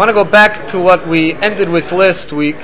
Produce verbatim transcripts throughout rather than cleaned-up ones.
want to go back to what we ended with last week.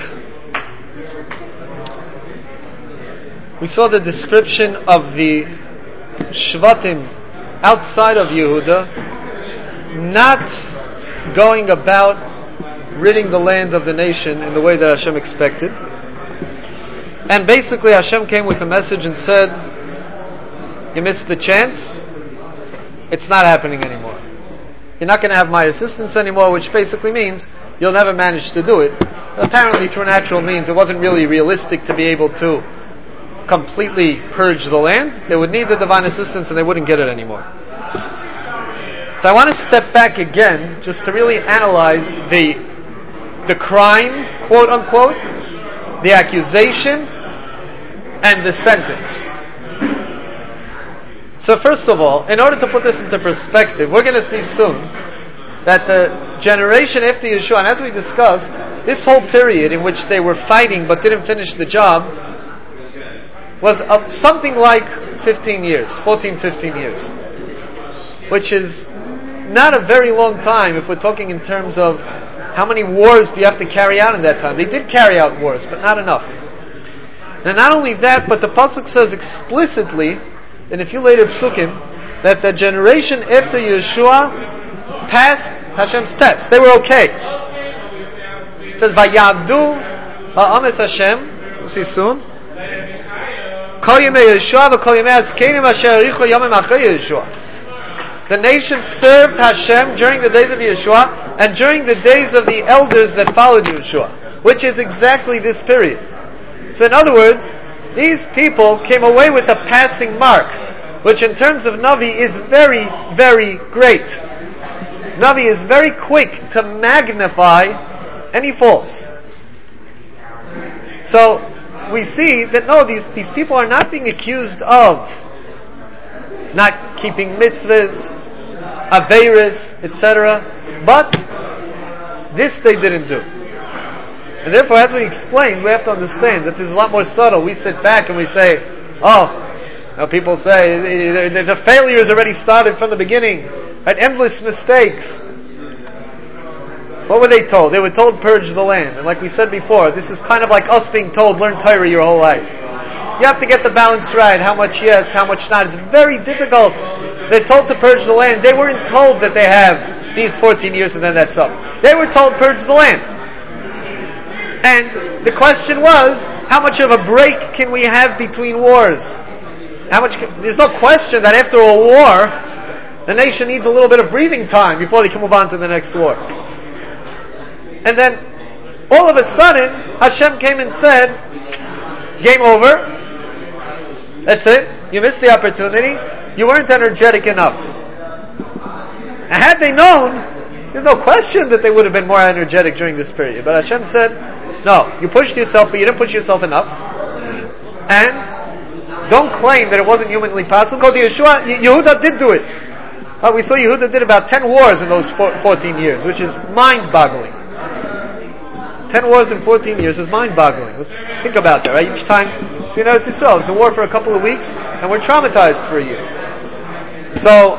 We saw the description of the Shvatim outside of Yehuda not going about ridding the land of the nation in the way that Hashem expected. And basically Hashem came with a message and said, you missed the chance, it's not happening anymore. You're not going to have my assistance anymore, which basically means you'll never manage to do it. Apparently through natural means it wasn't really realistic to be able to completely purge the land. They would need the divine assistance and they wouldn't get it anymore. So I want to step back again just to really analyze the the crime, quote unquote, the accusation, and the sentence. So first of all, in order to put this into perspective, we're going to see soon that the generation after Yeshua, and as we discussed, this whole period in which they were fighting but didn't finish the job was uh, something like fifteen years, fourteen, fifteen years, which is not a very long time if we're talking in terms of how many wars do you have to carry out in that time. They did carry out wars, but not enough. And not only that, but the pasuk says explicitly in a few later psukim that the generation after Yeshua passed Hashem's test. They were okay. It says, "Vayavdu ha'ametz Hashem." We'll see soon. Kol yemei Yeshua v'kol yemei azkenim asher arichu yomim achrei Yeshua. The nation served Hashem during the days of Yeshua and during the days of the elders that followed Yeshua, which is exactly this period. So in other words, these people came away with a passing mark, which in terms of Navi is very, very great. Navi is very quick to magnify any faults. So we see that no, these, these people are not being accused of not keeping mitzvahs, Aveiros, et cetera. But this they didn't do. And therefore, as we explained, we have to understand that this is a lot more subtle. We sit back and we say, oh, you know, people say, the failures already started from the beginning. Right? Endless mistakes. What were they told? They were told, purge the land. And like we said before, this is kind of like us being told, learn Torah your whole life. You have to get the balance right. How much yes, how much not. It's very difficult. They're told to purge the land. They weren't told that they have these fourteen years and then that's up. They were told purge the land. And the question was, how much of a break can we have between wars? How much? Can, there's no question that after a war, the nation needs a little bit of breathing time before they can move on to the next war. And then, all of a sudden, Hashem came and said, game over. That's it. You missed the opportunity. You weren't energetic enough. And had they known, there's no question that they would have been more energetic during this period. But Hashem said, no, you pushed yourself, but you didn't push yourself enough. And don't claim that it wasn't humanly possible, because Yeshua, Yehuda did do it. Uh, we saw Yehuda did about ten wars in those fourteen years, which is mind-boggling. Ten wars in fourteen years is mind-boggling. Let's think about that, right? Each time, so you know, it's a war for a couple of weeks, and we're traumatized for a year. So,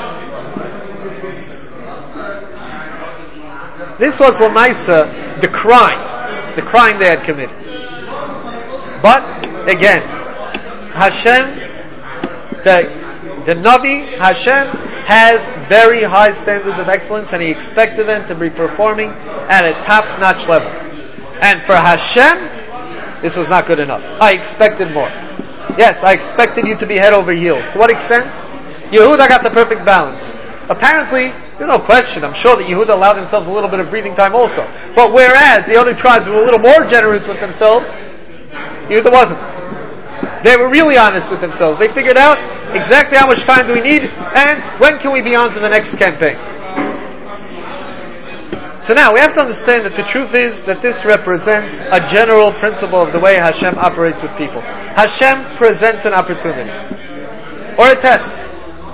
this was Lamaisa, the crime, the crime they had committed. But, again, Hashem, the, the Navi, Hashem, has very high standards of excellence, and He expected them to be performing at a top-notch level. And for Hashem, this was not good enough. I expected more. Yes, I expected you to be head over heels. To what extent? Yehuda got the perfect balance. Apparently, there's no question, I'm sure that Yehuda allowed themselves a little bit of breathing time also. But whereas the other tribes were a little more generous with themselves, Yehuda wasn't. They were really honest with themselves. They figured out exactly how much time do we need and when can we be on to the next campaign. So now, we have to understand that the truth is that this represents a general principle of the way Hashem operates with people. Hashem presents an opportunity or a test.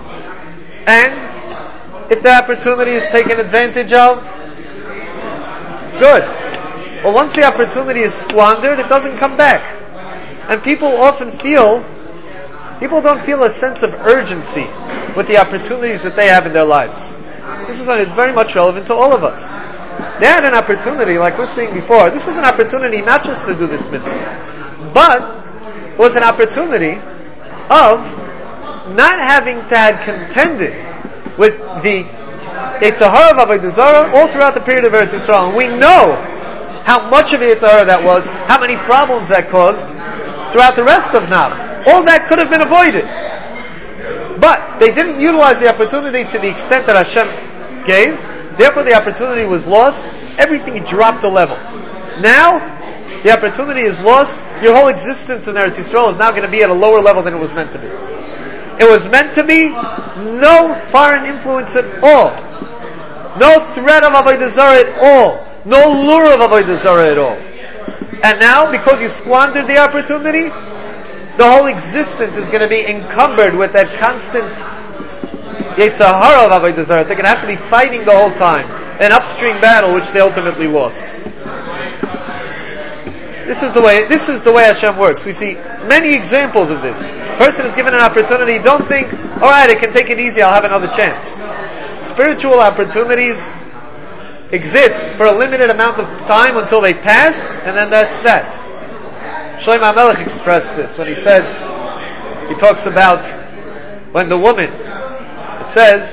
And if the opportunity is taken advantage of, good. But once the opportunity is squandered, it doesn't come back. And people often feel, people don't feel a sense of urgency with the opportunities that they have in their lives. This is it's very much relevant to all of us. They had an opportunity, like we're seeing before. This was an opportunity not just to do this mitzvah, but it was an opportunity of not having to have contended with the Yetzer Hara of Avodah Zarah all throughout the period of Eretz Yisrael. And we know how much of Yetzer Hara that was, how many problems that caused throughout the rest of Nach. All that could have been avoided. But they didn't utilize the opportunity to the extent that Hashem gave. Therefore the opportunity was lost. Everything dropped a level. Now, the opportunity is lost. Your whole existence in Eretz Yisrael is now going to be at a lower level than it was meant to be. It was meant to be no foreign influence at all. No threat of Avodah Zarah at all. No lure of Avodah Zarah at all. And now, because you squandered the opportunity, the whole existence is going to be encumbered with that constant Yetzer Hara of Avodah Zarah. They're going to have to be fighting the whole time. An upstream battle which they ultimately lost. This is the way, this is the way Hashem works. We see many examples of this. Person is given an opportunity, don't think, alright, I can take it easy, I'll have another chance. Spiritual opportunities exist for a limited amount of time until they pass, and then that's that. Shlomo HaMelech expressed this when he said, he talks about when the woman, it says,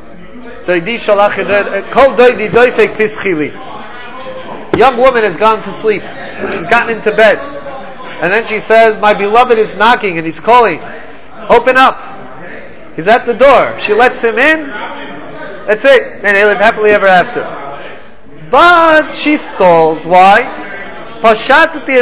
young woman has gone to sleep, she's gotten into bed, and then she says, my beloved is knocking and he's calling, open up, he's at the door, she lets him in, that's it, and they live happily ever after. But she stalls, why? She already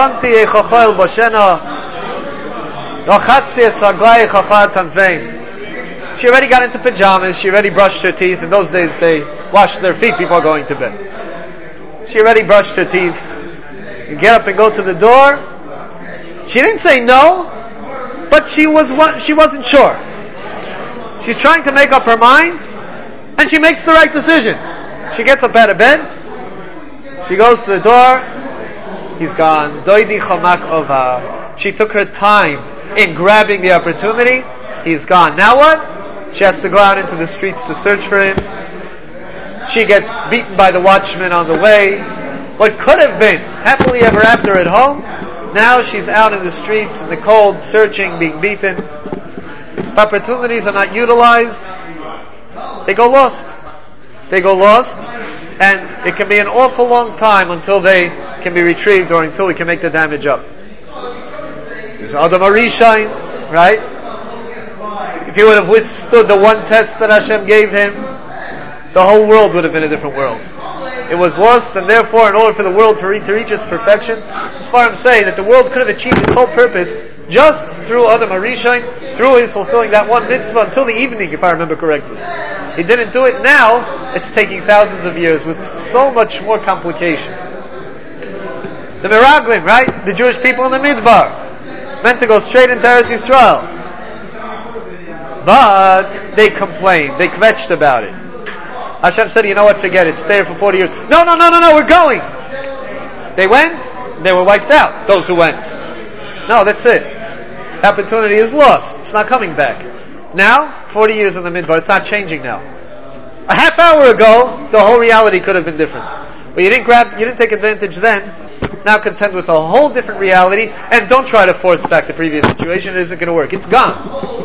got into pajamas, she already brushed her teeth. In those days they washed their feet before going to bed. She already brushed her teeth. You get up and go to the door. She didn't say no, but she was she wasn't sure. She's trying to make up her mind, and she makes the right decision. She gets up out of bed, she goes to the door. He's gone. Doidi chamak ova. She took her time in grabbing the opportunity. He's gone. Now what? She has to go out into the streets to search for him. She gets beaten by the watchman on the way. What could have been happily ever after at home, now she's out in the streets in the cold, searching, being beaten. If opportunities are not utilized, they go lost. They go lost, and it can be an awful long time until they can be retrieved or until we can make the damage up. This is Adam HaRishon, right? If he would have withstood the one test that Hashem gave him, the whole world would have been a different world. It was lost, and therefore, in order for the world to reach, to reach its perfection, Sfarim say that the world could have achieved its whole purpose just through Adam HaRishon, through his fulfilling that one mitzvah until the evening, if I remember correctly. He didn't do it. Now, it's taking thousands of years with so much more complication. The Meraglim, right? The Jewish people in the Midbar, meant to go straight into Eretz Yisrael. But they complained. They kvetched about it. Hashem said, you know what, forget it. Stay here for forty years. No, no, no, no, no, we're going. They went. They were wiped out, those who went. No, that's it. Opportunity is lost. It's not coming back. Now, forty years in the Midbar, it's not changing now. A half hour ago, the whole reality could have been different. But you didn't grab, you didn't take advantage then. Now contend with a whole different reality, and don't try to force back the previous situation. It isn't going to work. It's gone.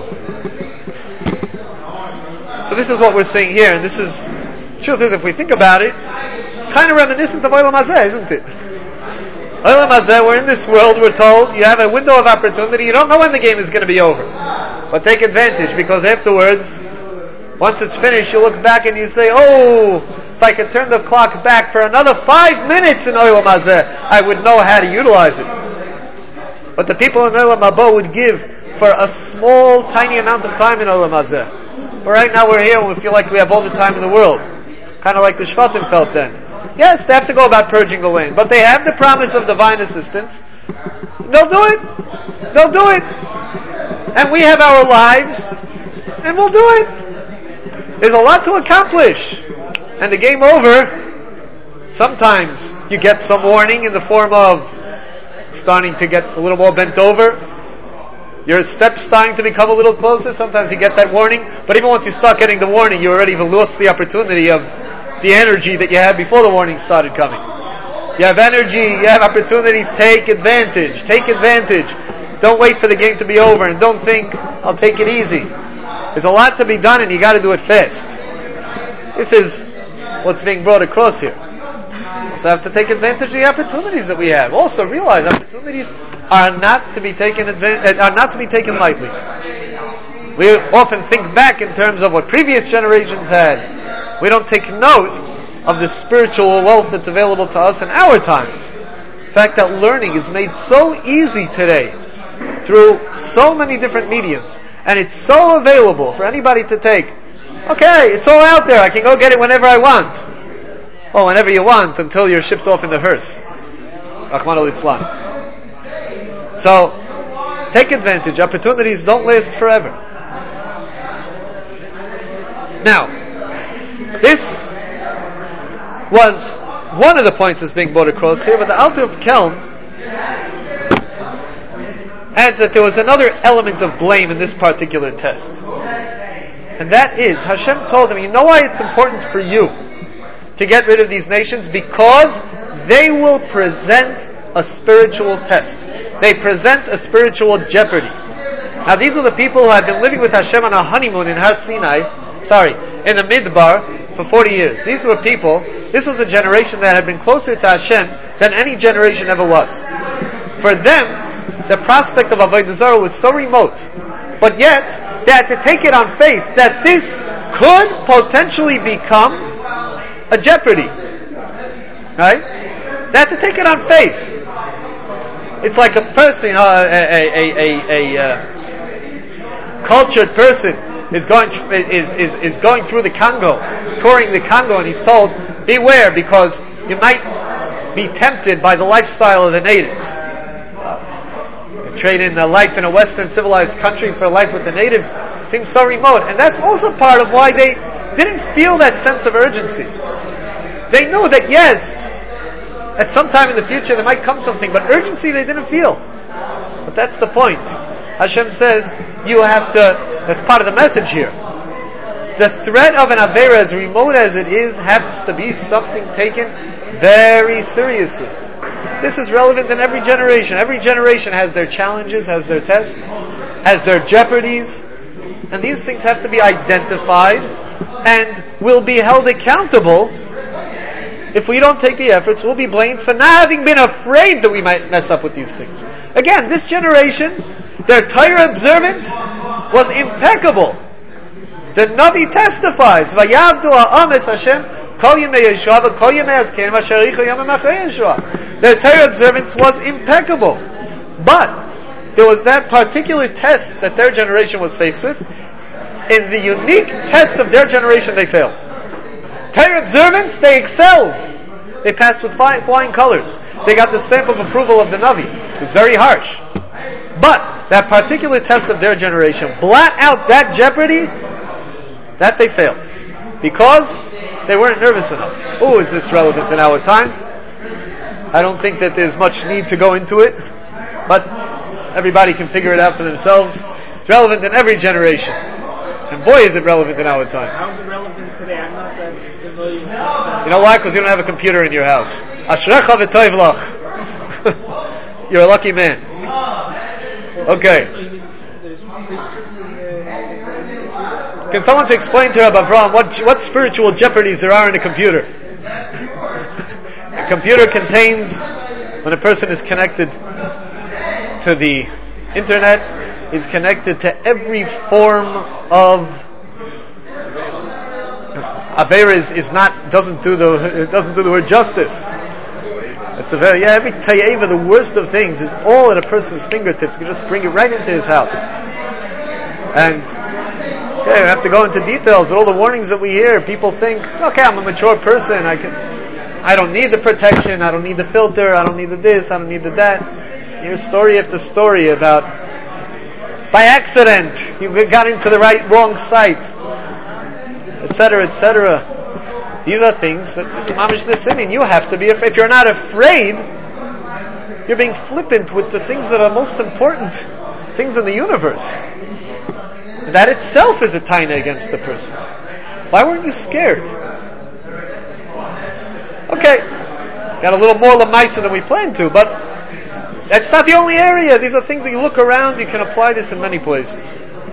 So this is what we're seeing here, and this is, truth is, if we think about it, it's kind of reminiscent of Olam Hazeh, isn't it? Olam Hazeh, we're in this world, we're told, you have a window of opportunity, you don't know when the game is going to be over. But take advantage, because afterwards, once it's finished, you look back and you say, oh, if I could turn the clock back for another five minutes in Olam Hazeh, I would know how to utilize it. But the people in Olam Haba would give for a small, tiny amount of time in Olam Hazeh. But right now we're here and we feel like we have all the time in the world. Kind of like the Shvatim felt then. Yes, they have to go about purging the land, but they have the promise of divine assistance. They'll do it. They'll do it. And we have our lives, and we'll do it. There's a lot to accomplish. And the game over, sometimes you get some warning in the form of starting to get a little more bent over. Your steps starting to become a little closer. Sometimes you get that warning. But even once you start getting the warning, you already have lost the opportunity of the energy that you had before the warning started coming. You have energy, you have opportunities, take advantage, take advantage. Don't wait for the game to be over and don't think, I'll take it easy. There's a lot to be done and you got to do it fast. This is what's being brought across here. So have to take advantage of the opportunities that we have. Also realize opportunities are not to be taken advan- are not to be taken lightly. We often think back in terms of what previous generations had. We don't take note of the spiritual wealth that's available to us in our times. The fact that learning is made so easy today through so many different mediums, and it's so available for anybody to take. Okay, it's all out there. I can go get it whenever I want. Well, whenever you want, until you're shipped off in the hearse. Rahman al-Islam. So, take advantage. Opportunities don't last forever. Now, this was one of the points that's being brought across here, but the Alter of Kelm adds that there was another element of blame in this particular test. And that is, Hashem told him, you know why it's important for you to get rid of these nations? Because they will present a spiritual test. They present a spiritual jeopardy. Now these are the people who have been living with Hashem on a honeymoon in Har Sinai, sorry, in the Midbar for forty years. These were people, this was a generation that had been closer to Hashem than any generation ever was. For them, the prospect of Avodah Zarah was so remote, but yet they had to take it on faith that this could potentially become a jeopardy. Right? They had to take it on faith. It's like a person, you know, a, a, a, a, a uh, cultured person is going is, is is going through the Congo, touring the Congo, and he's told, beware, because you might be tempted by the lifestyle of the natives. Trading a life in a Western civilized country for a life with the natives seems so remote. And that's also part of why they didn't feel that sense of urgency. They knew that yes, at some time in the future there might come something, but urgency they didn't feel. But that's the point. Hashem says, you have to, that's part of the message here. The threat of an Aveira, as remote as it is, has to be something taken very seriously. This is relevant in every generation. Every generation has their challenges, has their tests, has their jeopardies, and these things have to be identified and will be held accountable. If we don't take the efforts, we'll be blamed for not having been afraid that we might mess up with these things. Again, this generation, their Torah observance was impeccable. The Navi testifies, Vayavdu ha'ames Hashem Kol Yemei Yeshua v'Kol Yemei Azken v'Sharichu Yomim Achrei Yeshua. Their Torah observance was impeccable. But there was that particular test that their generation was faced with. In the unique test of their generation, they failed. Torah observance, they excelled. They passed with flying, flying colors. They got the stamp of approval of the Navi. It was very harsh. But that particular test of their generation, blot out that jeopardy, that they failed. Because they weren't nervous enough. Oh, is this relevant in our time? I don't think that there's much need to go into it. But everybody can figure it out for themselves. It's relevant in every generation. And boy, is it relevant in our time. How is it relevant today? I'm not that familiar. You know why? Because you don't have a computer in your house. Ashrecha v'toiv lach. You're a lucky man. Okay. Can someone explain to Rabbi Avraham what what spiritual jeopardies there are in a computer? A computer contains, when a person is connected to the internet, is connected to every form of Aveira is, is not doesn't do the doesn't do the word justice. It's a very yeah every tayeva, the worst of things, is all at a person's fingertips. You can just bring it right into his house. And okay, we have to go into details, but all the warnings that we hear, people think, okay, I'm a mature person, I can I don't need the protection, I don't need the filter, I don't need the this, I don't need the that. You hear story after story about by accident you got into the right wrong site, et cetera, et cetera. These are things that is mamish the sinning. You have to be afraid. If you're not afraid, you're being flippant with the things that are most important, things in the universe. That itself is a taina against the person. Why weren't you scared? Okay, got a little more lemaisa than we planned to, but that's not the only area. These are things that you look around, you can apply this in many places.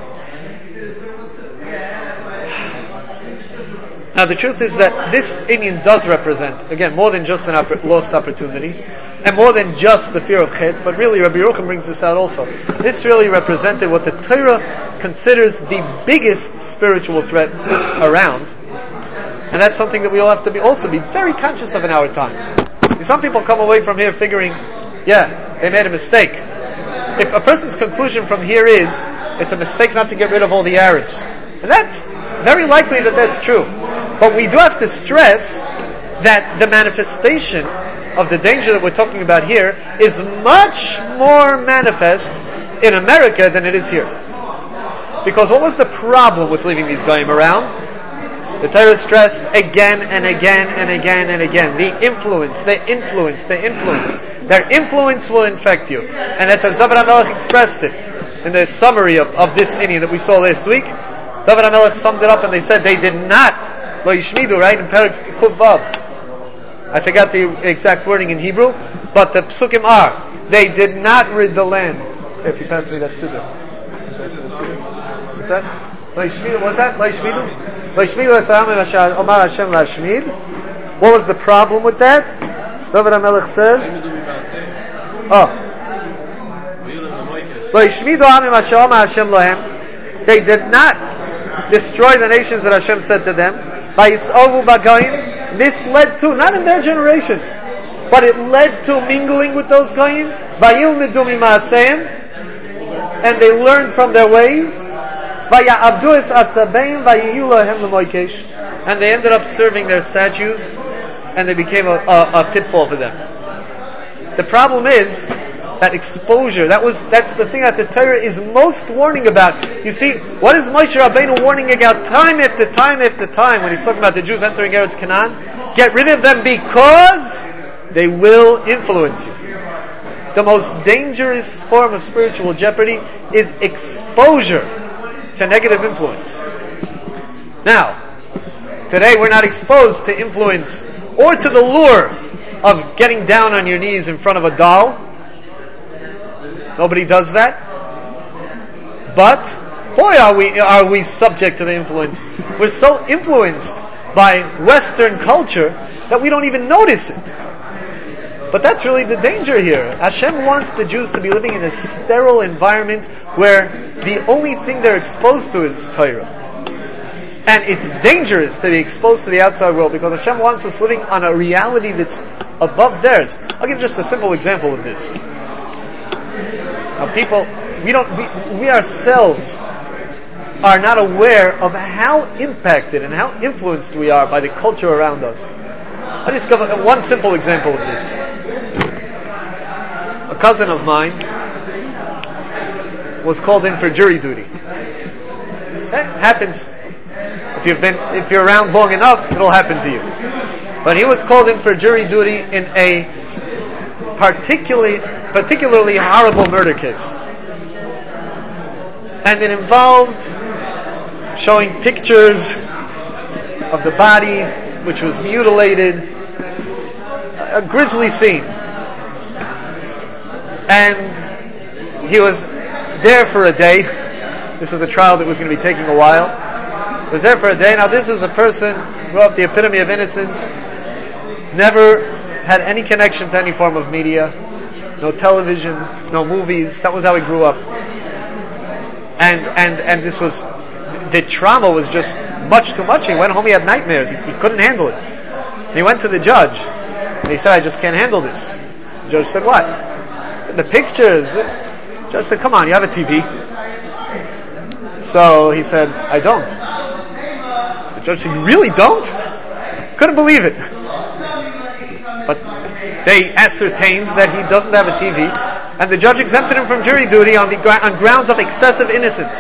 Now the truth is that this Indian does represent, again, more than just an opp- lost opportunity, and more than just the fear of chet, but really Rabbi Yerucham brings this out also. This really represented what the Torah considers the biggest spiritual threat around, and that's something that we all have to be also be very conscious of in our times. See, some people come away from here figuring, yeah, they made a mistake. If a person's conclusion from here is, it's a mistake not to get rid of all the Arabs, and that's very likely that that's true. But we do have to stress that the manifestation of the danger that we're talking about here is much more manifest in America than it is here. Because what was the problem with leaving these goyim around? The Torah stressed again and again and again and again. The influence, the influence, the influence. Their influence will infect you. And that's as David HaMelech expressed it in the summary of, of this inyan that we saw last week. David HaMelech summed it up and they said they did not Lo Yishmidu, right, in Perek Kuf Vav. I forgot the exact wording in Hebrew, but the psukim are, they did not rid the land. If you pass me that siddur. What's that? Lo Yishmidu, what's that? Lo Yishmidu? Lo Yishmidu etzayam Omar Hashem Lashmid. What was the problem with that? David HaMelech says, oh, Lo Yishmidu Amim Asher Omar Hashem Lohem. They did not destroy the nations that Hashem said to them. This led to, not in their generation, but it led to mingling with those goyim. And they learned from their ways. And they ended up serving their statues, and they became a, a, a pitfall for them. The problem is that exposure, that was that's the thing that the Torah is most warning about. You see, what is Moshe Rabbeinu warning about time after time after time when he's talking about the Jews entering Eretz Canaan? Get rid of them because they will influence you. The most dangerous form of spiritual jeopardy is exposure to negative influence. Now, today we're not exposed to influence or to the lure of getting down on your knees in front of a doll. Nobody does that. But, boy, are we are we subject to the influence. We're so influenced by Western culture that we don't even notice it. But that's really the danger here. Hashem wants the Jews to be living in a sterile environment where the only thing they're exposed to is Torah. And it's dangerous to be exposed to the outside world because Hashem wants us living on a reality that's above theirs. I'll give just a simple example of this. Now, people, we don't, we, we ourselves are not aware of how impacted and how influenced we are by the culture around us. I'll just give one simple example of this. A cousin of mine was called in for jury duty. It happens. If you've been, if you're around long enough, it'll happen to you. But he was called in for jury duty in a particularly, particularly horrible murder case. And it involved showing pictures of the body, which was mutilated, a grisly scene. And he was there for a day. This was a trial that was going to be taking a while. He was there for a day. Now this is a person who grew up the epitome of innocence, never had any connection to any form of media, no television, no movies. That was how he grew up. And and and this was, the trauma was just much too much. He went home, he had nightmares. He, he couldn't handle it. And he went to the judge. And he said, I just can't handle this. The judge said, what? The pictures. The judge said, come on, you have a T V. So he said, I don't. The judge said, you really don't? Couldn't believe it. But they ascertained that he doesn't have a T V, and the judge exempted him from jury duty on the on grounds of excessive innocence.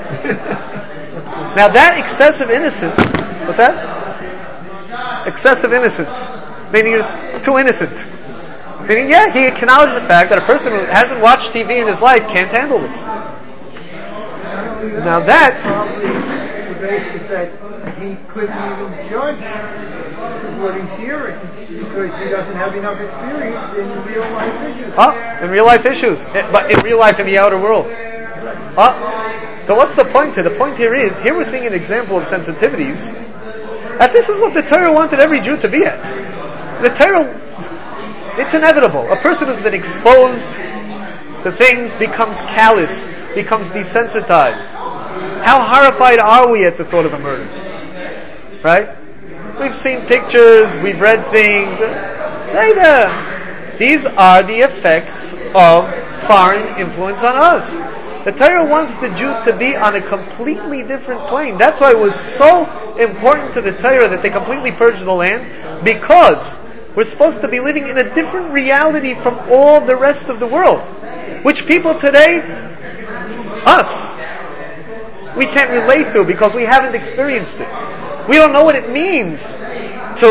Now that excessive innocence, what's that? Excessive innocence, meaning he's too innocent. Meaning, yeah, he acknowledged the fact that a person who hasn't watched T V in his life can't handle this. Now that the basis that he couldn't even judge what he's hearing because he doesn't have enough experience in real life issues. Oh, in real life issues, but in real life in the outer world. Oh, so what's the point here? The point here is, here we're seeing an example of sensitivities, that this is what the Torah wanted every Jew to be at. The Torah, it's inevitable. A person who's been exposed to things becomes callous, becomes desensitized. How horrified are we at the thought of a murder? Right? We've seen pictures, we've read things. Say that. These are the effects of foreign influence on us. The Torah wants the Jew to be on a completely different plane. That's why it was so important to the Torah that they completely purged the land, because we're supposed to be living in a different reality from all the rest of the world, which people today, us, we can't relate to because we haven't experienced it. We don't know what it means to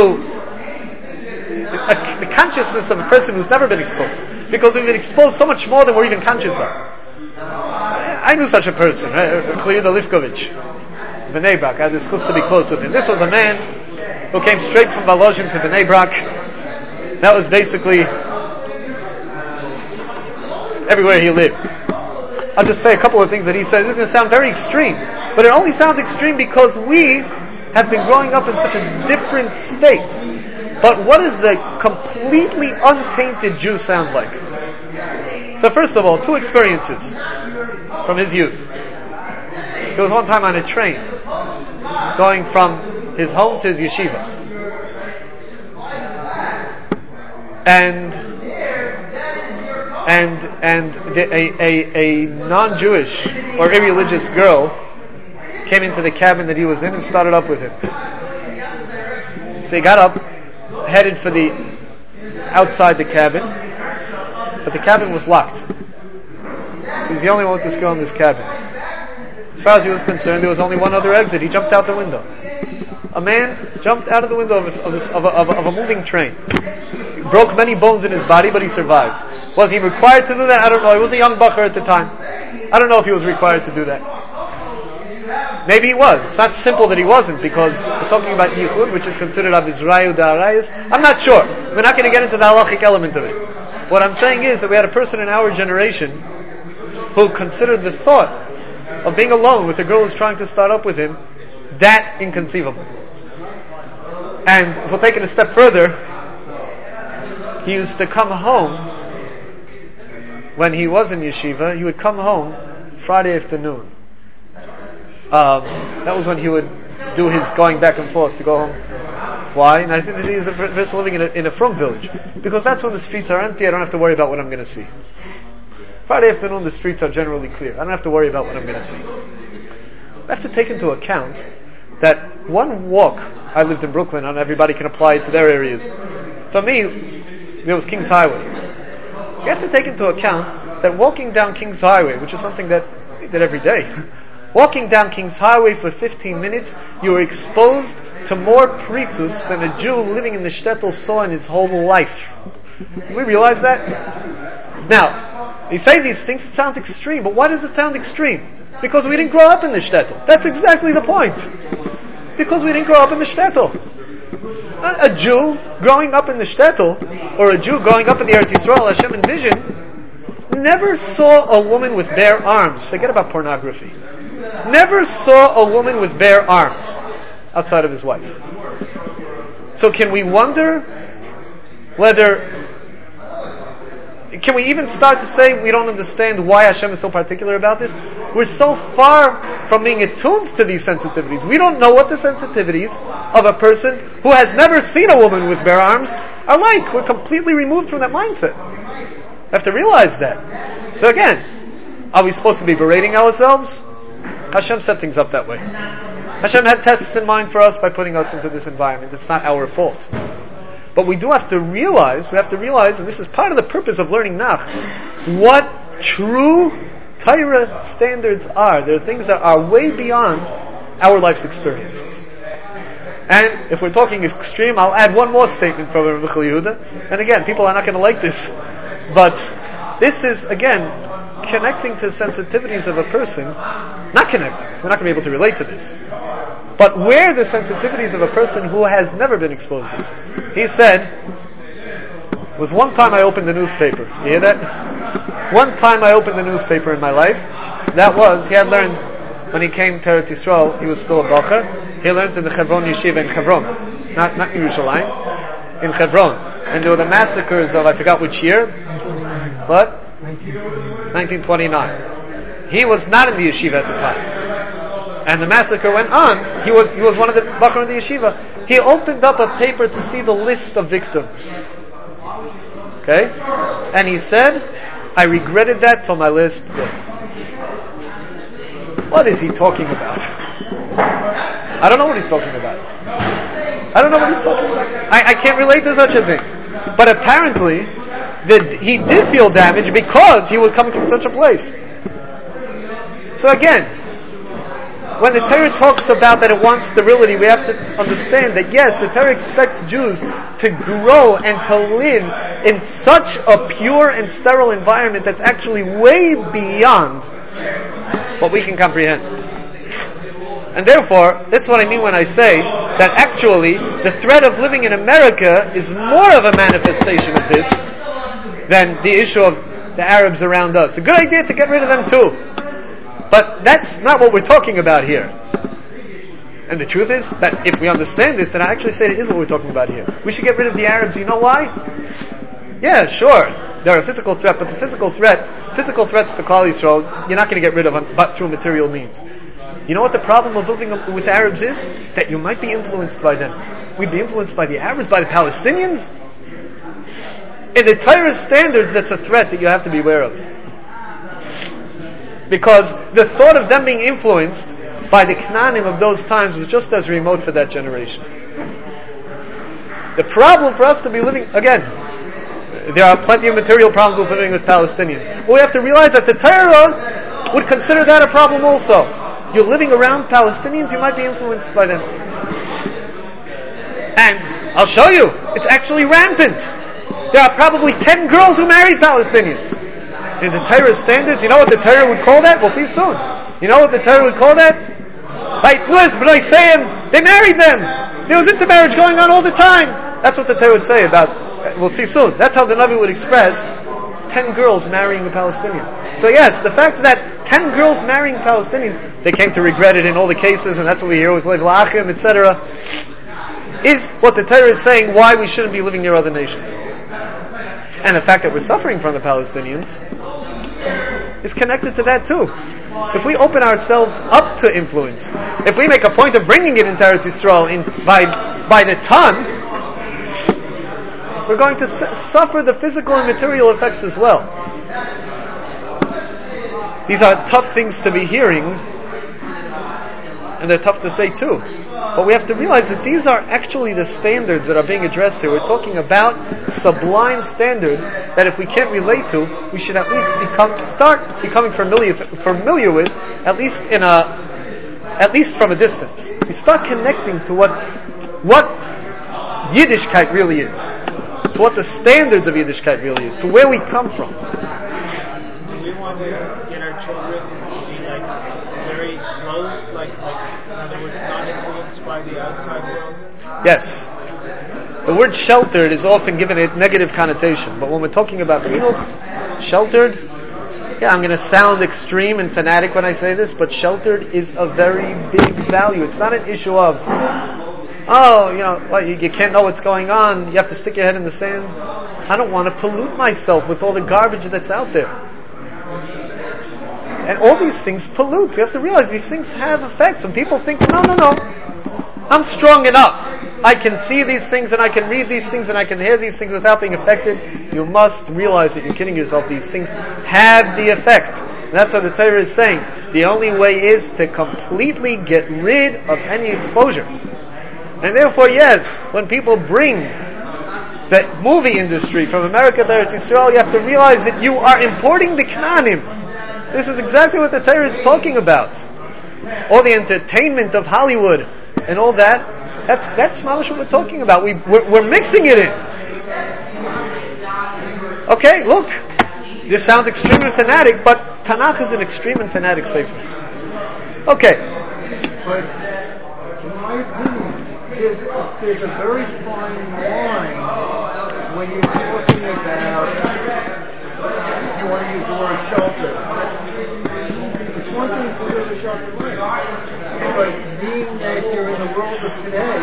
a, the consciousness of a person who's never been exposed, because we've been exposed so much more than we're even conscious of. I knew such a person, right? Cleyuda Lifkovich, Bnei Brak. I had this chus to be close with him. This was a man who came straight from Volozhin to Bnei Brak. That was basically everywhere he lived. I'll just say a couple of things that he said. This is going to sound very extreme, but it only sounds extreme because we have been growing up in such a different state. But what does the completely untainted Jew sound like? So first of all, two experiences from his youth. He was one time on a train going from his home to his yeshiva, and and and the, a, a a non-Jewish or irreligious girl came into the cabin that he was in and started up with him. So he got up, headed for the outside the cabin, but the cabin was locked. So he's the only one with this girl in this cabin. As far as he was concerned, there was only one other exit. He jumped out the window. A man jumped out of the window of a, of a, of a, of a moving train. He broke many bones in his body, but he survived. Was he required to do that? I don't know. He was a young bucker at the time. I don't know if he was required to do that. Maybe he was. It's not simple that he wasn't, because we're talking about Yichud, which is considered Avizrayu Da'arayis. I'm not sure. We're not going to get into the halachic element of it. What I'm saying is that we had a person in our generation who considered the thought of being alone with a girl who's trying to start up with him that inconceivable. And if we'll take it a step further, he used to come home when he was in yeshiva. He would come home Friday afternoon. Um, that was when he would do his going back and forth to go home. Why? And I think that he's a person living in a, in a from village, because that's when the streets are empty. I don't have to worry about what I'm going to see. Friday afternoon, the streets are generally clear. I don't have to worry about what I'm going to see. I have to take into account that one walk, I lived in Brooklyn, and everybody can apply it to their areas. For me, there was King's Highway. You have to take into account that walking down King's Highway, which is something that we did every day, walking down King's Highway for fifteen minutes, you were exposed to more pritzus than a Jew living in the shtetl saw in his whole life. Do we realize that? Now, you say these things, it sounds extreme, but why does it sound extreme? Because we didn't grow up in the shtetl. That's exactly the point. Because we didn't grow up in the shtetl. A, a Jew growing up in the shtetl, or a Jew growing up in the Eretz Yisrael, Hashem envisioned, never saw a woman with bare arms. Forget about pornography. Never saw a woman with bare arms outside of his wife. So can we wonder whether, can we even start to say we don't understand why Hashem is so particular about this? We're so far from being attuned to these sensitivities. We don't know what the sensitivities of a person who has never seen a woman with bare arms are like. We're completely removed from that mindset. We have to realize that. So again, are we supposed to be berating ourselves? Hashem set things up that way. Hashem had tests in mind for us by putting us into this environment. It's not our fault. But we do have to realize, we have to realize, and this is part of the purpose of learning Nach, what true Torah standards are. There are things that are way beyond our life's experiences. And if we're talking extreme, I'll add one more statement from Rabbi Yehuda. And again, people are not going to like this. But this is, again, connecting to sensitivities of a person, not connecting, we're not going to be able to relate to this, but where the sensitivities of a person who has never been exposed to this. He said, it was one time I opened the newspaper. You hear that? One time I opened the newspaper in my life. That was, he had learned, when he came to Eretz Yisrael, he was still a Bacher. He learned in the Hebron Yeshiva in Hebron. Not, not in Yerushalayim. In Hebron. And there were the massacres of, I forgot which year. What? nineteen twenty-nine. He was not in the yeshiva at the time. And the massacre went on. He was he was one of the Bacher in the yeshiva. He opened up a paper to see the list of victims. Okay? And he said, I regretted that till my list did. What is he talking about? I don't know what he's talking about. I don't know what he's talking about. I, I can't relate to such a thing. But apparently, the, he did feel damage because he was coming from such a place. So again, when the Torah talks about that it wants sterility, we have to understand that yes, the Torah expects Jews to grow and to live in such a pure and sterile environment that's actually way beyond what we can comprehend. And therefore, that's what I mean when I say that actually the threat of living in America is more of a manifestation of this than the issue of the Arabs around us. A good idea to get rid of them too. But that's not what we're talking about here. And the truth is that if we understand this, then I actually say it is what we're talking about here. We should get rid of the Arabs. You know why? Yeah, sure. They're a physical threat, but the physical threat, physical threats to Klal Yisrael, you're not going to get rid of them but through material means. You know what the problem of living with Arabs is? That you might be influenced by them. We'd be influenced by the Arabs, by the Palestinians. In the Torah's standards, that's a threat that you have to be aware of. Because the thought of them being influenced by the Knaanim of those times is just as remote for that generation. The problem for us to be living, again, there are plenty of material problems with living with Palestinians. But we have to realize that the Torah would consider that a problem also. You're living around Palestinians, you might be influenced by them. And I'll show you, it's actually rampant. There are probably ten girls who marry Palestinians. In the Torah standards, you know what the Torah would call that? We'll see soon. You know what the Torah would call that? Right, they married them. There was intermarriage going on all the time. That's what the Torah would say about, we'll see soon. That's how the Navi would express ten girls marrying a Palestinian. So yes, the fact that ten girls marrying Palestinians, they came to regret it in all the cases, and that's what we hear with Lev Lachim, et cetera, is what the Torah is saying why we shouldn't be living near other nations. And the fact that we're suffering from the Palestinians is connected to that too. If we open ourselves up to influence, if we make a point of bringing it into Eretz Yisrael in, by, by the ton, we're going to su- suffer the physical and material effects as well. These are tough things to be hearing, and they're tough to say too. But we have to realize that these are actually the standards that are being addressed here. We're talking about sublime standards that if we can't relate to, we should at least become start becoming familiar familiar with, at least in a at least from a distance. We start connecting to what what Yiddishkeit really is, to what the standards of Yiddishkeit really is, to where we come from. We want to get our children to be like very close, like, like in other words, not influenced by the outside world. Yes. The word sheltered is often given a negative connotation, but when we're talking about chinuch, sheltered, yeah, I'm going to sound extreme and fanatic when I say this, but sheltered is a very big value. It's not an issue of, oh, you know, well, you, you can't know what's going on, you have to stick your head in the sand. I don't want to pollute myself with all the garbage that's out there. And all these things pollute. You have to realize these things have effects. When people think, no, no, no, I'm strong enough. I can see these things and I can read these things and I can hear these things without being affected. You must realize that you're kidding yourself. These things have the effect. And that's what the Torah is saying. The only way is to completely get rid of any exposure. And therefore, yes, when people bring the movie industry from America to Eretz Yisrael, you have to realize that you are importing the Knaanim. This is exactly what the Torah is talking about. All the entertainment of Hollywood and all that, that's that's not what we're talking about. We, we're, we're mixing it in. Okay, look. this sounds extreme and fanatic, but Tanakh is an extreme and fanatic sefer. Okay. But in my opinion, there's, there's a very fine line when you're talking about, if you want to use the word shelter. It's one thing to live a sheltered life, but being that you're in the world of today,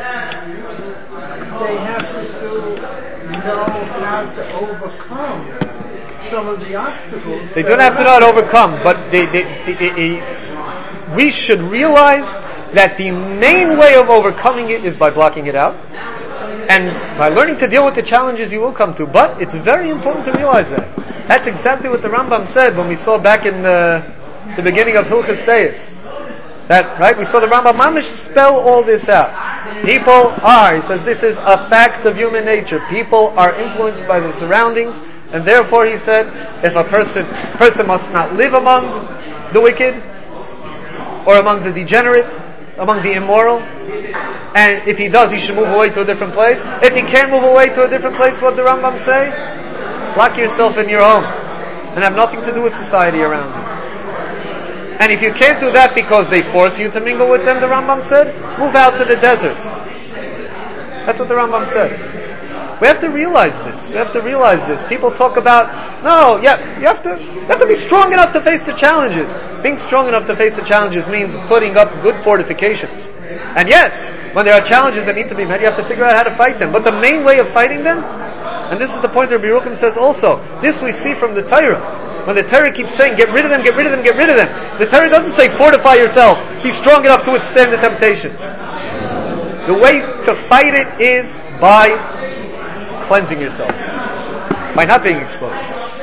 they have to still know how to overcome some of the obstacles. They don't have to not overcome, but they, they, they, they, they, we should realize that the main way of overcoming it is by blocking it out and by learning to deal with the challenges you will come to. But it's very important to realize that. That's exactly what the Rambam said when we saw back in the, the beginning of Hilchos Teis. That, right, we saw the Rambam Mamish spell all this out. People are, he says, this is a fact of human nature. People are influenced by their surroundings, and therefore he said, if a person, person must not live among the wicked, or among the degenerate, among the immoral, and if he does, he should move away to a different place. If he can't move away to a different place, what did the Rambam say? Lock yourself in your home, and have nothing to do with society around you. And if you can't do that because they force you to mingle with them, the Rambam said, move out to the desert. That's what the Rambam said. We have to realize this. We have to realize this. People talk about, no, yeah, you have to, you have to be strong enough to face the challenges. Being strong enough to face the challenges means putting up good fortifications. And yes, when there are challenges that need to be met, you have to figure out how to fight them. But the main way of fighting them, and this is the point that Rabbi Yerucham says also, this we see from the Torah. When the Torah keeps saying, get rid of them, get rid of them, get rid of them, the Torah doesn't say, fortify yourself, be strong enough to withstand the temptation. The way to fight it is by cleansing yourself, by not being exposed.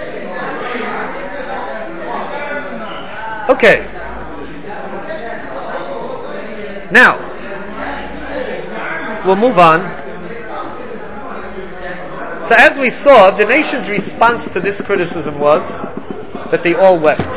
Okay. Now, we'll move on. So as we saw, the nation's response to this criticism was that they all wept.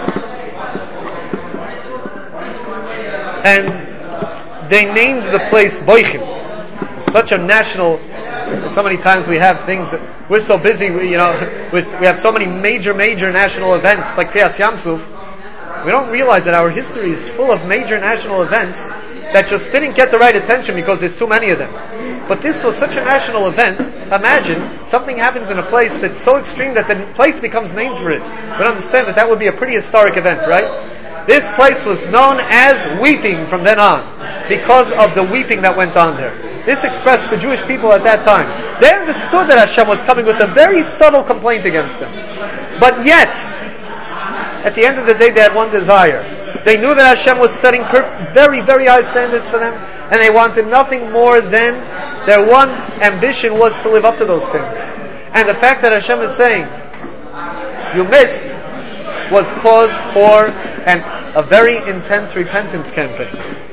And they named the place Boichim. Such a national, so many times we have things, that we're so busy, we, you know, with, we have so many major, major national events like Kriyas Yamsuf. We don't realize that our history is full of major national events that just didn't get the right attention because there's too many of them. But this was such a national event. Imagine something happens in a place that's so extreme that the place becomes named for it. But understand that that would be a pretty historic event, right? This place was known as weeping from then on because of the weeping that went on there. This expressed the Jewish people at that time. They understood that Hashem was coming with a very subtle complaint against them. But yet, at the end of the day, they had one desire. They knew that Hashem was setting very, very high standards for them, and they wanted nothing more than their one ambition was to live up to those standards. And the fact that Hashem is saying, you missed, was cause for an, a very intense repentance campaign.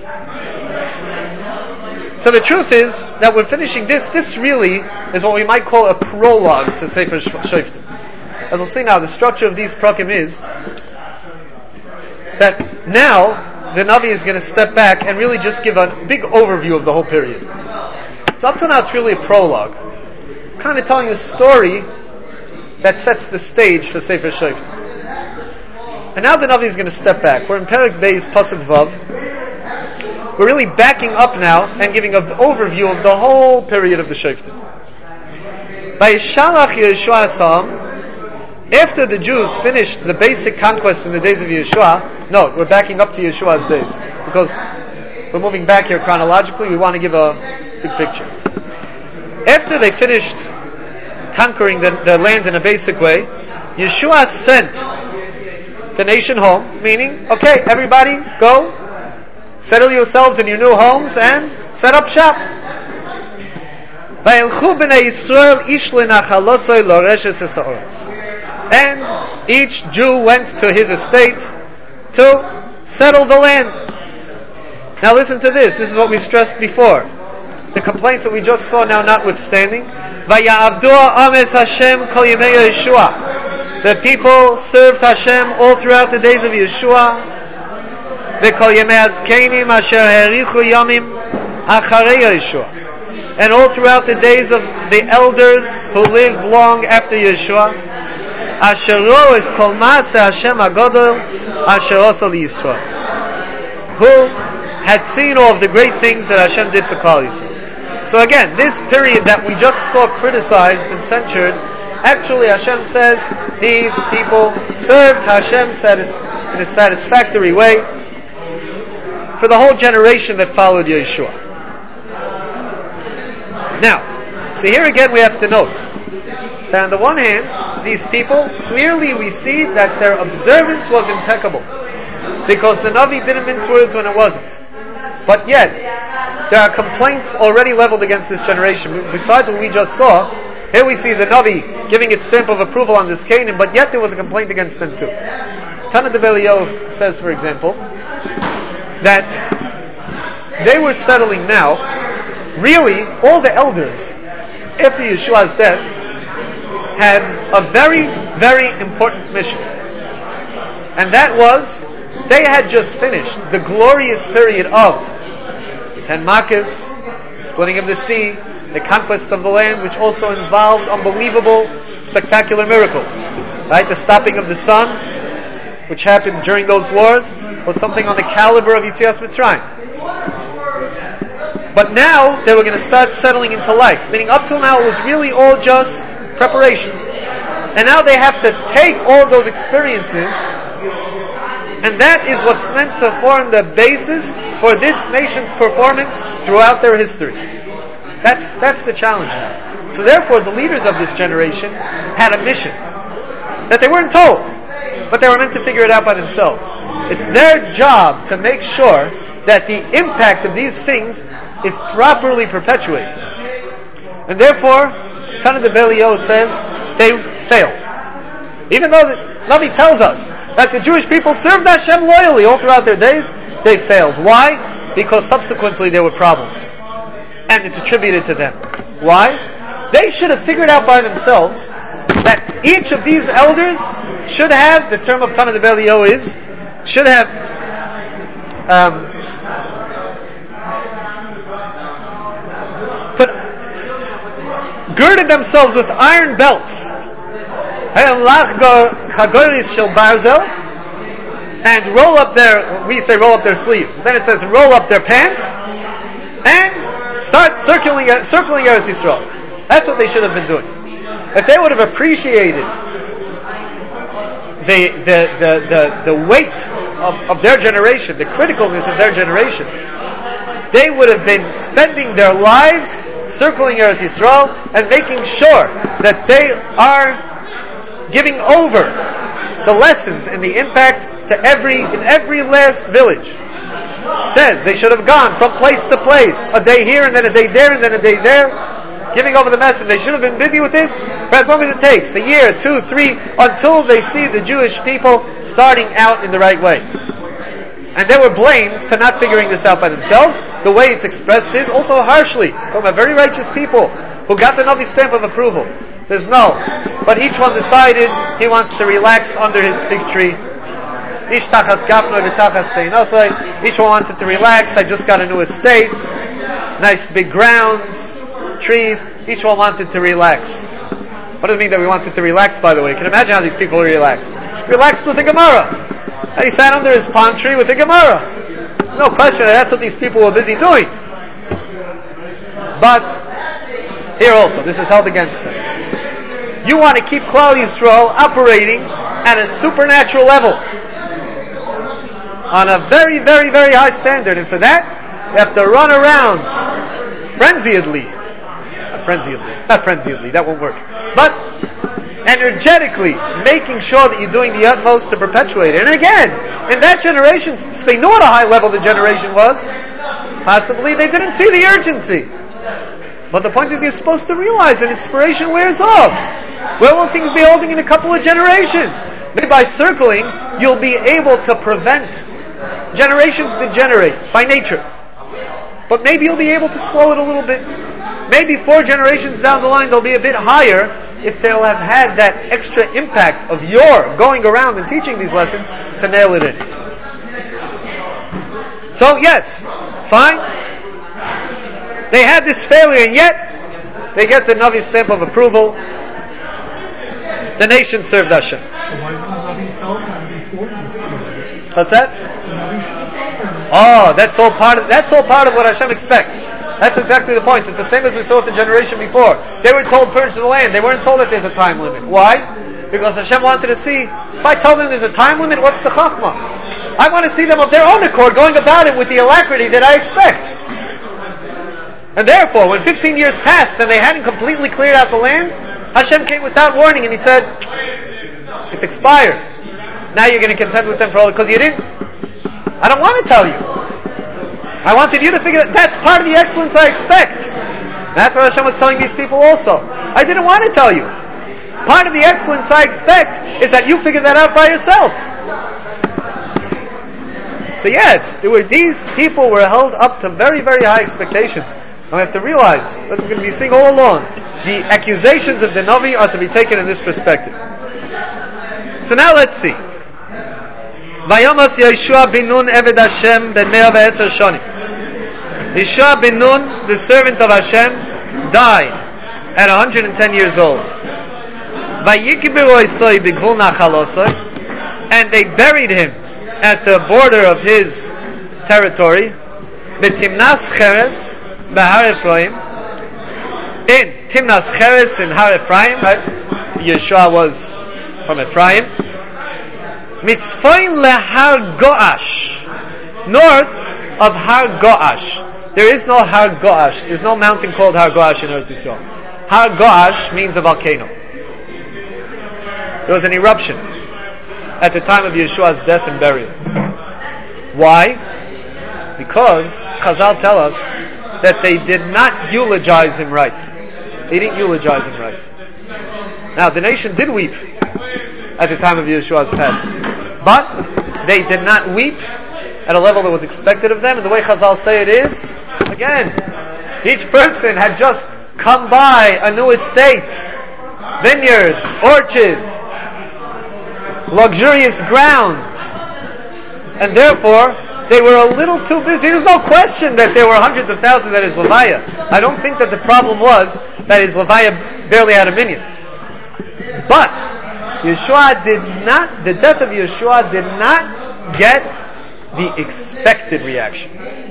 So the truth is that we're finishing this. This really is what we might call a prologue to Sefer Shoftim. As we'll see now, the structure of these prakim is that now the Navi is going to step back and really just give a big overview of the whole period. So up to now it's really a prologue, kind of telling a story that sets the stage for Sefer Shoftim. And now the Navi is going to step back. We're in Perek Beis Pasuk Vav. We're really backing up now and giving an overview of the whole period of the Shoftim. Vayishalach Yeshua Asam. After the Jews finished the basic conquest in the days of Yeshua, no, we're backing up to Yeshua's days because we're moving back here chronologically. We want to give a big picture. After they finished conquering the, the land in a basic way, Yeshua sent the nation home, meaning, okay, everybody go, settle yourselves in your new homes and set up shop. And each Jew went to his estate to settle the land. Now listen to this. This is what we stressed before. The complaints that we just saw now notwithstanding. The people served Hashem all throughout the days of Yeshua. And all throughout the days of the elders who lived long after Yeshua. asher ro es kol ma'aseh Hashem hagadol asher osa liYisrael, who had seen all of the great things that Hashem did for Klal Yisrael. So again, this period that we just saw criticized and censured, actually Hashem says these people served Hashem in a satisfactory way for the whole generation that followed Yeshua. Now, so here again we have to note that on the one hand, these people, clearly we see that their observance was impeccable, because the Navi didn't mince words when it wasn't. But yet, there are complaints already leveled against this generation. Besides what we just saw, here we see the Navi giving its stamp of approval on this Canaan, but yet there was a complaint against them too. Tana de Belial says, for example, that they were settling now, really, all the elders, after Yeshua's death, had a very, very important mission. And that was, they had just finished the glorious period of Ten Makkos, the splitting of the sea, the conquest of the land, which also involved unbelievable, spectacular miracles. Right? The stopping of the sun, which happened during those wars, was something on the caliber of Yetzias Mitzrayim. But now, they were going to start settling into life. Meaning, up till now, it was really all just preparation. And now they have to take all those experiences, and that is what's meant to form the basis for this nation's performance throughout their history. That's, that's the challenge now. So therefore, the leaders of this generation had a mission that they weren't told, but they were meant to figure it out by themselves. It's their job to make sure that the impact of these things is properly perpetuated. And therefore, Tana de Belial says they failed. Even though the Navi tells us that the Jewish people served Hashem loyally all throughout their days, they failed. Why? Because subsequently there were problems. And it's attributed to them. Why? They should have figured out by themselves that each of these elders should have, the term of Tana de Belial is, should have um, put, girded themselves with iron belts, and roll up their, we say roll up their sleeves, then it says roll up their pants, and start circling, circling Eretz Yisrael. That's what they should have been doing. If they would have appreciated the the the the, the weight of, of their generation, the criticalness of their generation, they would have been spending their lives circling Eretz Yisrael and making sure that they are giving over the lessons and the impact to every in every last village. It says they should have gone from place to place, a day here and then a day there and then a day there, giving over the message. They should have been busy with this for as long as it takes, a year, two, three, until they see the Jewish people starting out in the right way. And they were blamed for not figuring this out by themselves. The way it's expressed is also harshly. Talking about very righteous people who got the Navi stamp of approval. Says no. But each one decided he wants to relax under his fig tree. Each one wanted to relax. I just got a new estate. Nice big grounds, trees. Each one wanted to relax. What does it mean that we wanted to relax, by the way? You can imagine how these people relaxed. Relaxed with the Gemara. And he sat under his palm tree with the Gemara. No question that that's what these people were busy doing. But, here also, this is held against them. You want to keep Klal Yisrael operating at a supernatural level. On a very, very, very high standard. And for that, you have to run around frenziedly. Not frenziedly. Not frenziedly. That won't work. But energetically making sure that you're doing the utmost to perpetuate it. And again, in that generation, since they knew what a high level the generation was, possibly they didn't see the urgency. But the point is, you're supposed to realize that inspiration wears off. Where will things be holding in a couple of generations? Maybe by circling, you'll be able to prevent generations degenerate by nature. But maybe you'll be able to slow it a little bit. Maybe four generations down the line, they'll be a bit higher if they'll have had that extra impact of your going around and teaching these lessons to nail it in. So yes, fine. They had this failure, and yet they get the Navi stamp of approval. The nation served Hashem. What's that? Oh, that's all part of, that's all part of what Hashem expects. That's exactly the point. It's the same as we saw with the generation before. They were told purge the land. They weren't told that there's a time limit. Why? Because Hashem wanted to see, if I tell them there's a time limit, what's the chachma? I want to see them of their own accord going about it with the alacrity that I expect. And therefore, when fifteen years passed and they hadn't completely cleared out the land, Hashem came without warning and He said, it's expired. Now you're going to contend with them for all, because you didn't, I don't want to tell you. I wanted you to figure that that's part of the excellence I expect. That's what Hashem was telling these people also. I didn't want to tell you. Part of the excellence I expect is that you figure that out by yourself. So yes, there were, these people were held up to very, very high expectations. And we have to realize, that's what we're going to be seeing all along, the accusations of the Navi are to be taken in this perspective. So now let's see. Vayomas Yeshua bin Nun Eved Hashem ben Mea ve'etzer Shonim. Yeshua bin Nun, the servant of Hashem, died at one hundred ten years old. Vayikbiru Isoi b'gvul Nachalosoi, and they buried him at the border of his territory, b'Timnas Cheres, b'Har Ephraim, in Timnas Cheres in Har Ephraim. Right? Yeshua was from Ephraim. Mitzfoin leHar Goash, north of Har Goash. There is no Har Goash. There's no mountain called Har Goash in Eretz Yisrael. Har Goash means a volcano. There was an eruption at the time of Yeshua's death and burial. Why? Because Chazal tell us that they did not eulogize him right. They didn't eulogize him right. Now, the nation did weep at the time of Yeshua's passing, but they did not weep at a level that was expected of them. And the way Chazal say it is, again, each person had just come by a new estate, vineyards, orchards, luxurious grounds, and therefore they were a little too busy. There's no question that there were hundreds of thousands at his Levaya. I don't think that the problem was that his Levaya barely had a minyan. But Yeshua did not, the death of Yeshua did not get the expected reaction.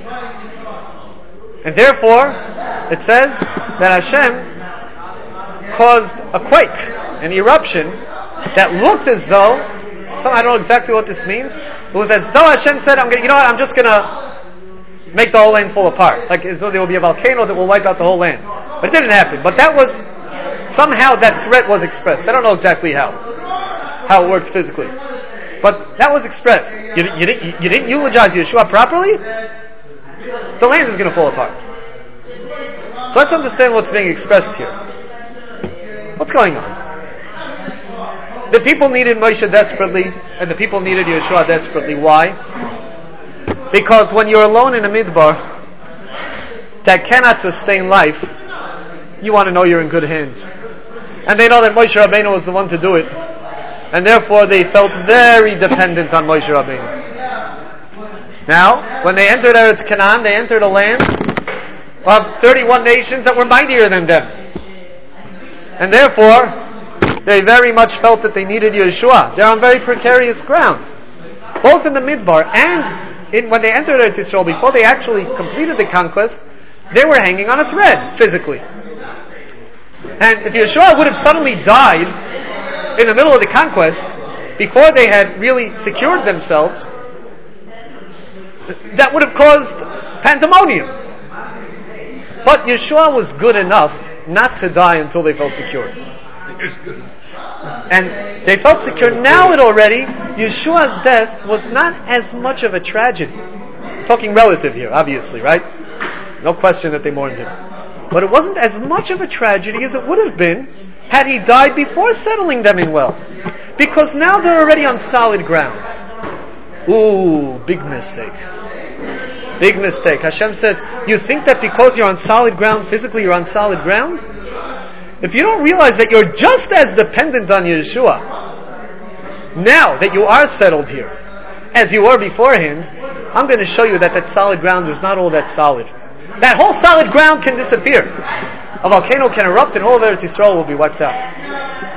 And therefore, it says that Hashem caused a quake, an eruption, that looked as though, so I don't know exactly what this means, it was as though Hashem said, I'm gonna, you know what, I'm just going to make the whole land fall apart. Like as though there will be a volcano that will wipe out the whole land. But it didn't happen. But that was, somehow that threat was expressed. I don't know exactly how, how it worked physically. But that was expressed. You, you, you, you didn't eulogize Yeshua properly? The land is going to fall apart. So let's understand what's being expressed here. What's going on? The people needed Moshe desperately, and the people needed Yeshua desperately. Why? Because when you're alone in a midbar that cannot sustain life, you want to know you're in good hands. And they know that Moshe Rabbeinu was the one to do it. And therefore they felt very dependent on Moshe Rabbeinu. Now, when they entered Eretz Canaan, they entered a land of thirty-one nations that were mightier than them. And therefore, they very much felt that they needed Yeshua. They're on very precarious ground. Both in the Midbar and in, when they entered Eretz Yisrael, before they actually completed the conquest, they were hanging on a thread, physically. And if Yeshua would have suddenly died in the middle of the conquest, before they had really secured themselves, that would have caused pandemonium. But Yeshua was good enough not to die until they felt secure. And they felt secure. Now it already, Yeshua's death was not as much of a tragedy. Talking relative here, obviously, right? No question that they mourned him. But it wasn't as much of a tragedy as it would have been had he died before settling them in well. Because now they're already on solid ground. Ooh, big mistake. Big mistake. Hashem says, you think that because you're on solid ground, physically you're on solid ground? If you don't realize that you're just as dependent on Yeshua, now that you are settled here, as you were beforehand, I'm going to show you that that solid ground is not all that solid. That whole solid ground can disappear. A volcano can erupt and all of Eretz Yisrael will be wiped out.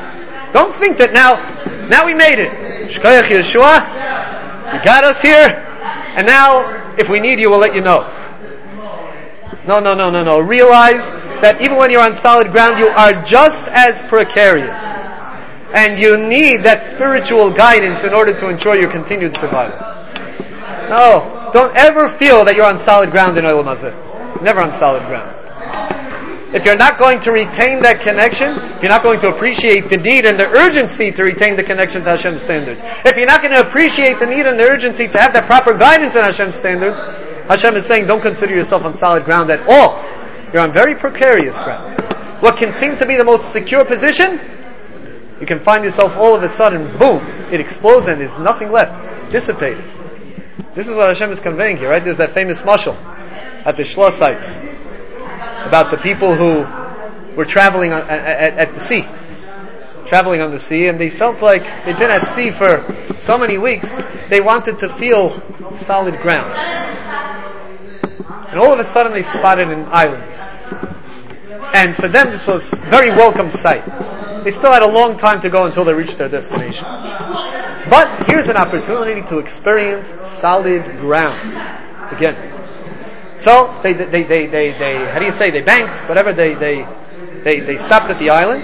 Don't think that now, now we made it. Shkoyach Yeshua, you got us here, and now, if we need you, we'll let you know. No, no, no, no, no. Realize that even when you're on solid ground, you are just as precarious. And you need that spiritual guidance in order to ensure your continued survival. No, don't ever feel that you're on solid ground in Olam Hazeh. Never on solid ground. If you're not going to retain that connection, if you're not going to appreciate the need and the urgency to retain the connection to Hashem's standards, if you're not going to appreciate the need and the urgency to have that proper guidance in Hashem's standards, Hashem is saying, don't consider yourself on solid ground at all. You're on very precarious ground. What can seem to be the most secure position, you can find yourself all of a sudden, boom, it explodes and there's nothing left. Dissipated. This is what Hashem is conveying here, right? There's that famous mashal at the Shloh sites about the people who were traveling on, at, at, at the sea. Traveling on the sea, and they felt like they'd been at sea for so many weeks, they wanted to feel solid ground. And all of a sudden they spotted an island. And for them this was a very welcome sight. They still had a long time to go until they reached their destination. But here's an opportunity to experience solid ground. Again. So, they, they, they, they, they, how do you say, they banked, whatever, they, they, they, they stopped at the island.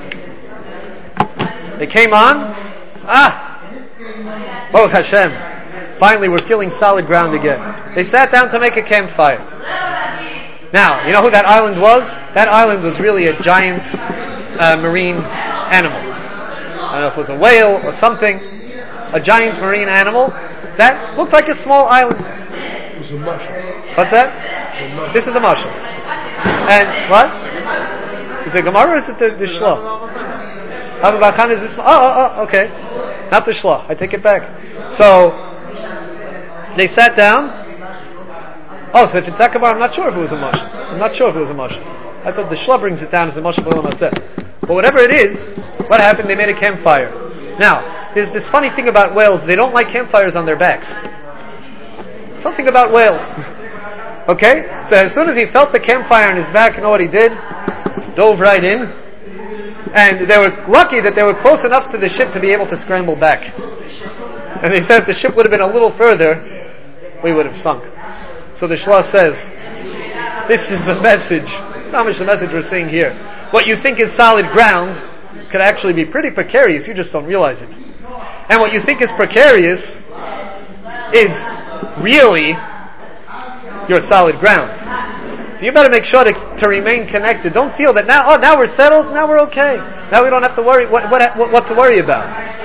They came on. Ah! Oh Hashem. Finally we're feeling solid ground again. They sat down to make a campfire. Now, you know who that island was? That island was really a giant uh, marine animal. I don't know if it was a whale or something. A giant marine animal that looked like a small island. It was a mushroom. What's that? This is a mushroom. And what? Is it Gemara or is it the, the Shloh? Abba Bakhan is this? Oh, oh, oh, okay. Not the Shloh. I take it back. So, they sat down. Oh, so if it's that Gemara, I'm not sure if it was a mushroom. I'm not sure if it was a mushroom. I thought the Shloh brings it down as a mushroom of Olam Hazeh. But whatever it is, what happened? They made a campfire. Now, there's this funny thing about whales. They don't like campfires on their backs. Something about whales. Okay? So as soon as he felt the campfire on his back, you know what he did? Dove right in. And they were lucky that they were close enough to the ship to be able to scramble back. And they said if the ship would have been a little further, we would have sunk. So the Shloh says, this is the message. Not much the message we're seeing here. What you think is solid ground could actually be pretty precarious. You just don't realize it. And what you think is precarious is really your solid ground. So you better make sure to, to remain connected. Don't feel that now, oh, now we're settled, now we're okay. Now we don't have to worry, what, what, what, what to worry about.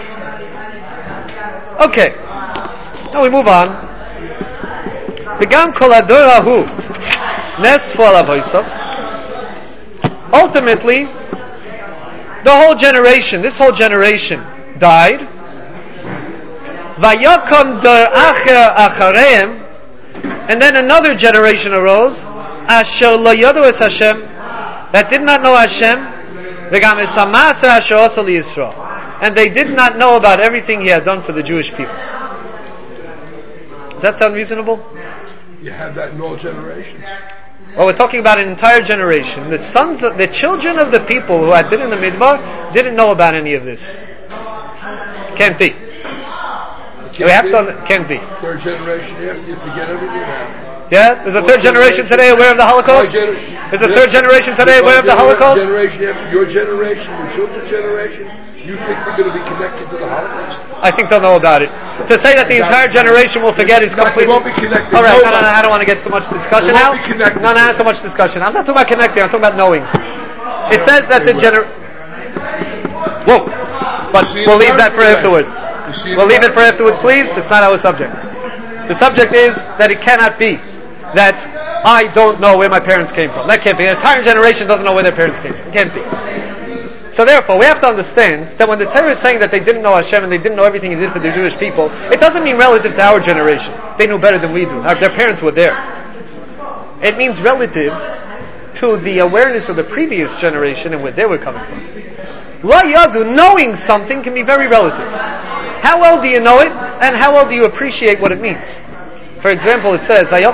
Okay. Now we move on. Ultimately, the whole generation, this whole generation died. Vayakom dar acher achareim, and then another generation arose, asher lo yadu es Hashem, that did not know Hashem, v'gam es hama'aseh asher asa liYisrael, and they did not know about everything He had done for the Jewish people. Does that sound reasonable? You have that in all generations. Well, we're talking about an entire generation. The sons, of, the children of the people who had been in the Midbar didn't know about any of this. Can't be. Can't we have be. to. Can't be. Third generation after you forget everything now. Yeah, there's a third generation today aware of the Holocaust. Gener- there's a third generation today aware of the Holocaust. Generation after your generation, your children's generation. You think we're going to be connected to the Holocaust? I think they'll know about it. To say that the entire generation will forget is completely... They won't be connected. All right, no, no, no, I don't want to get too much discussion They now. won't be connected. No, no, not too much discussion. I'm not talking about connecting, I'm talking about knowing. It says that the gener... Whoa. But we'll leave that for afterwards. We'll leave it for afterwards, please. It's not our subject. The subject is that it cannot be that I don't know where my parents came from. That can't be. An entire generation doesn't know where their parents came from. It can't be. So therefore, we have to understand that when the Torah is saying that they didn't know Hashem and they didn't know everything He did for the Jewish people, it doesn't mean relative to our generation. They knew better than we do. Their parents were there. It means relative to the awareness of the previous generation and where they were coming from. La Yadu, knowing something can be very relative. How well do you know it, and how well do you appreciate what it means? For example, it says, the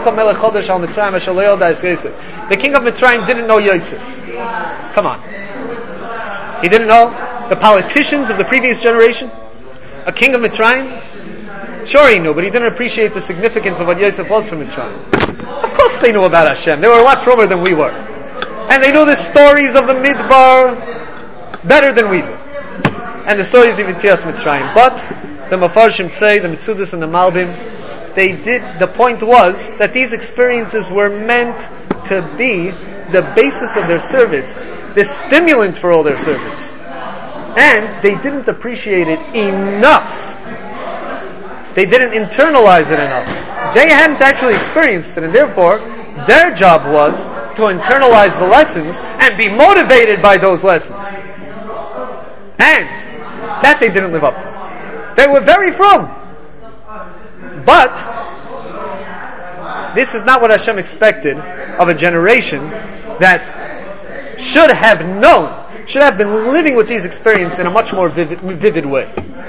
king of Mitzrayim didn't know Yosef. Come on. He didn't know? the politicians of the previous generation? A king of Mitzrayim? Sure he knew, but he didn't appreciate the significance of what Yosef was for Mitzrayim. Of course they knew about Hashem. They were a lot firmer than we were. And they knew the stories of the Midbar better than we do. And the stories of Yetzias Mitzrayim. But the Mefarshim say, the Mitzudas and the Malbim, they did, the point was that these experiences were meant to be the basis of their service, the stimulant for all their service. And they didn't appreciate it enough. They didn't internalize it enough. They hadn't actually experienced it, and therefore their job was to internalize the lessons and be motivated by those lessons. And that they didn't live up to. They were very frum. But this is not what Hashem expected of a generation that should have known, should have been living with these experiences in a much more vivid, vivid way.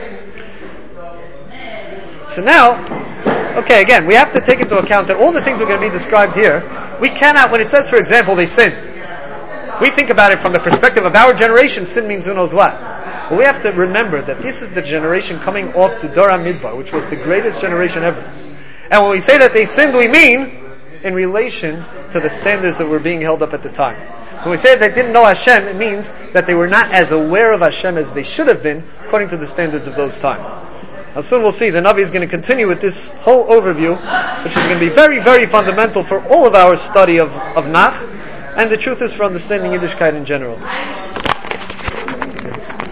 So now, okay, again, we have to take into account that all the things that are going to be described here, we cannot, when it says, for example, they sin, we think about it from the perspective of our generation, sin means who knows what. But we have to remember that this is the generation coming off the Dor HaMidbar, which was the greatest generation ever. And when we say that they sinned, we mean in relation to the standards that were being held up at the time. When we say that they didn't know Hashem, it means that they were not as aware of Hashem as they should have been, according to the standards of those times. Now soon we'll see, the Navi is going to continue with this whole overview, which is going to be very, very fundamental for all of our study of, of Nach, and the truth is for understanding Yiddishkeit in general.